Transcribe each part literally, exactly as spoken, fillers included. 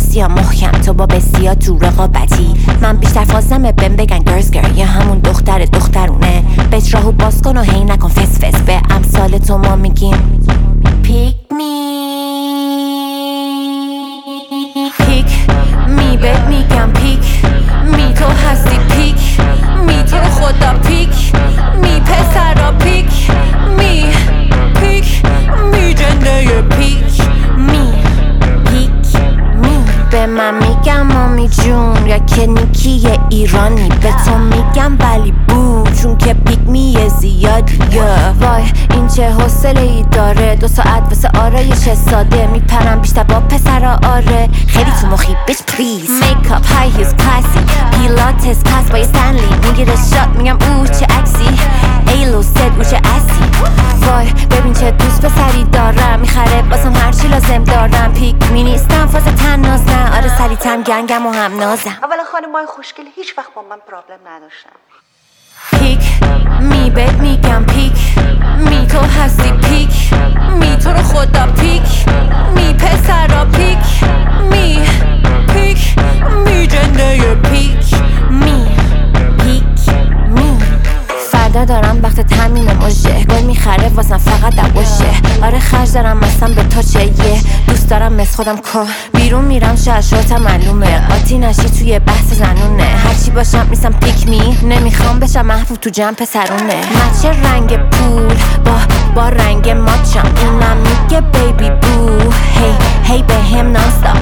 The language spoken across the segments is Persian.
بسیار محکم، تو با بسیار تو رقابتی. من بیشتر فازمه بهم بگن گرز گر، یا همون دختر دخترونه. بهت راهو باز کن و هی نکن فس فس. به امثال تو ما میگیم پیک می پیک می بهت میگم پیک می. تو هستی پیک می، تو رو خدا پیک می. پسرا پیک می پیک می. جنده پیک می پیک می. به من میگم مامی جون یا که نیکی ایرانی. به تو میگم ولی بو چون که پیک می زیادی. وای این چه حوصله ای داره، دو ساعت واسه آرایش ساده. میپرم بیشتر با پسرا آره، خیلی تو مخی بیش پلیز. میکاپ های هیز کلاسی، پیلاتس پس با یه استنلی. میگیره شات میگم اوه چه عکسی، ایلو ست او چه اسی. وای ببین چه دوست پسری دارم، میخره باسم هرچی لازم دارم. پیک می نیستم فاز تناز نه، آره سریعتم گنگم و هم نازم. اولا خانمای خوشگل هیچ وقت با من پرابلم نداشتن. پیک می بهت میگم پیک می. تو هستی پیک می، تو رو خدا پیک می. پسرا پیک می پیک می. جنده پیک می پیک می. فردا دارم وقت تمیم موشه، گل میخره واسم فقط دبوشه. آره خرج دارم مثلا به تو چه یه دوست دارم مثل خودم که بیرون میرم شاشوتا معلومه. قاطی نشی توی بحث زنونه، هرچی باشم میسم پیک می. نمیخوام بشم محبوب تو جمع پسرونه. مچه رنگ پول با با رنگ ماچم، اینم میگه بیبی بو. هی هی به هم نانستاپ،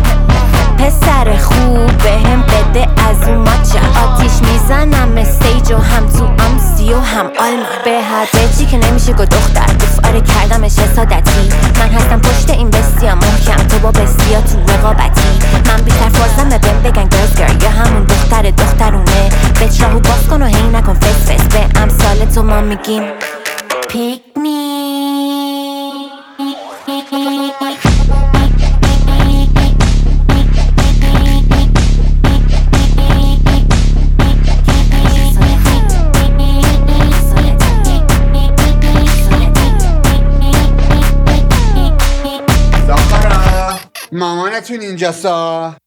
پسر خوب به هم بده از اون ماچم. آتیش میزنم استیج و هم تو آمسی و هم آلما. به هر بچی که نمیشه گو دختر گفت آره کردمش حسادتی. من هستم پشت این بسیار محکم، تو با بسیار تو رقابتی. من بیشتر فازمه بهم بگن گرز گر، یا همون دختر دخترونه. بهت راهو باز کن و هی نکن فس فس. به امثال تو ما میگیم پیک می. مامانتون اینجاستا.